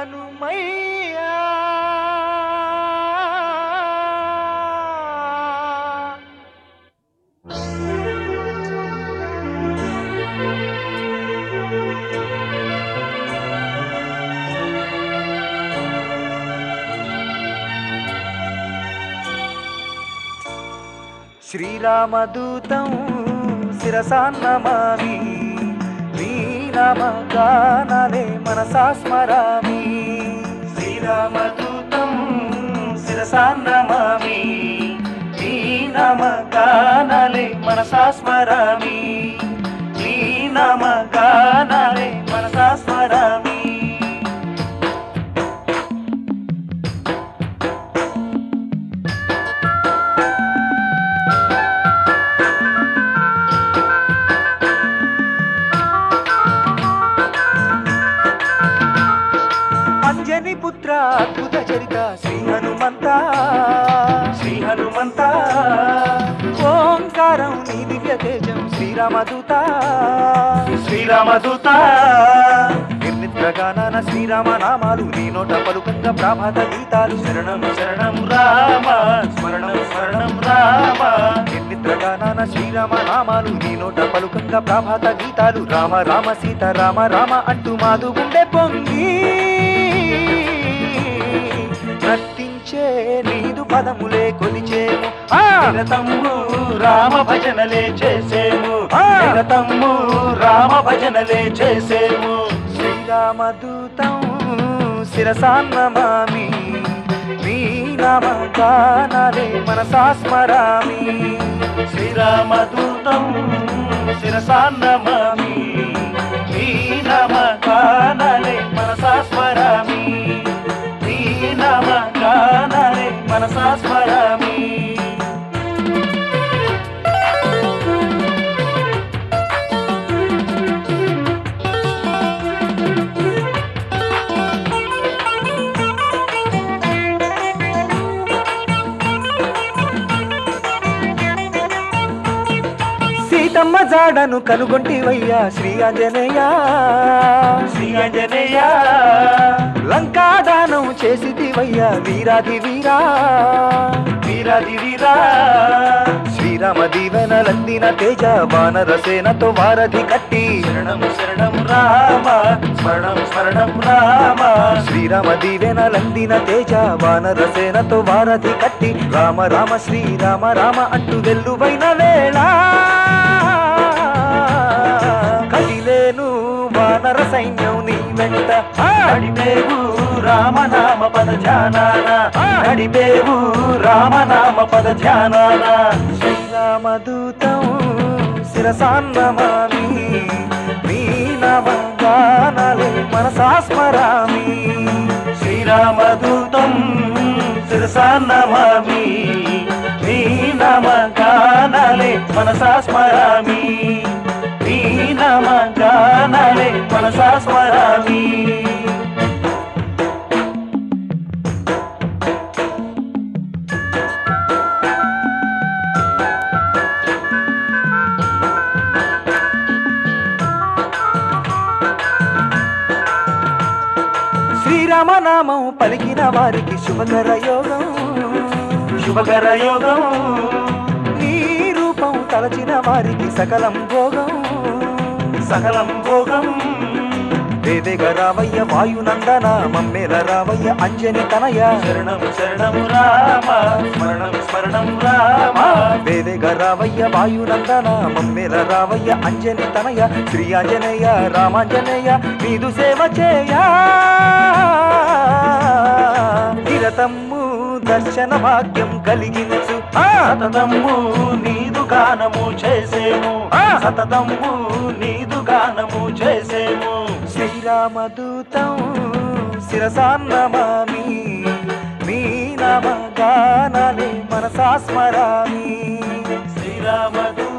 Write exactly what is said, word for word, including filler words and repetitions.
హనుమయ్యా శ్రీరామదూతం శిరసాన్నమామి శ్రీరామగానాలే మనసా స్మరామి శ్రీరామదూతం శిరసాన్నమామి శ్రీరామగానాలే మనసా స్మరామి శ్రీరామగానాలే మనసా స్మరామి అంజని పుత్ర అద్భుత చరిత శ్రీ హనుమంత శ్రీ హనుమంత ఓంకారం నీ దివ్య తేజం శ్రీరామదూత శ్రీరామదూత నిర్నిద్రగానాన శ్రీరామ నామాలు నీ నోట పలుకంగా ప్రభాత గీతాలు శరణం శరణం రామ స్మరణం స్మరణం రామ నిర్నిద్రగానాన శ్రీరామ నామాలు నీ నోట పలుకంగా ప్రభాత గీతాలు రామ రామ సీత రామ రామ అంటూ మాదు గుండె పొంగి నర్తించే నీదు పదములే కొలిచేము నిరతము రామ భజనలే చేసేము నిరతము రామ భజనలే చేసేము శ్రీరామదూతం శిరసాన్నమామి శ్రీరామ గానాలే మనసా స్మరామి శ్రీరామదూతం శిరసాన్నమామి శ్రీరామ గానాలే మనసా స్మరామి శ్రీరామ గానాలే మనసా స్మరామి సీతమ్మ జాడను కనుగొంటివయ్యా శ్రీ ఆంజనేయ శ్రీ ఆంజనేయ లంకాదానం చేసిదివయ్యా వీరాది వీరా వీరాది వీరా శ్రీరామ దీవెనలందిన తేజ వానర సేనతో వారధి కట్టి శరణం శరణం రామ స్మరణం స్మరణం రామ శ్రీరామ దీవెనలందిన తేజ వానర సేనతో వారధి కట్టి రామ రామ శ్రీరామ రామ అంటూ వెల్లువైన వేళ కదిలేను వానర సైన్యం నీ వెంట నడిపేవు రామనామ పద ధ్యానాన నడిపేవు రామనామ పద ధ్యానాన శ్రీరామదూతం శిరసాన్నమామి నీ నామ గానాలే మనసా స్మరామి శ్రీరామదూతం శిరసాన్నమామి నీ నామ గానాలే మనసా స్మరామి నీ నామ గానాలే మనసా స్మరామి శ్రీరామనామం పలికిన వారికి శుభకర యోగం శుభకర యోగం నీ రూపం తలచిన వారికి సకలం భోగం సకలం భోగం వేవేగ రావయ్య వాయునందన మమ్మేల రావయ్య అంజని తనయ శరణం శరణం రామ స్మరణం స్మరణం రామ వేవేగ రావయ్య వాయునందన మమ్మేల రావయ్య అంజని తనయ శ్రీ ఆంజనేయ రామాంజనేయ నీదు సేవ చేయా నిరతమ్ము దర్శన భాగ్యం కలిగించు సతతమ్ము నీదు గానము చేసేము సతతమ్ము నీదు గానము చేసేము శ్రీరామదూతం శిరసాన్నమామి నీ నామ గానాలే మనసా స్మరామి శ్రీరామదూతం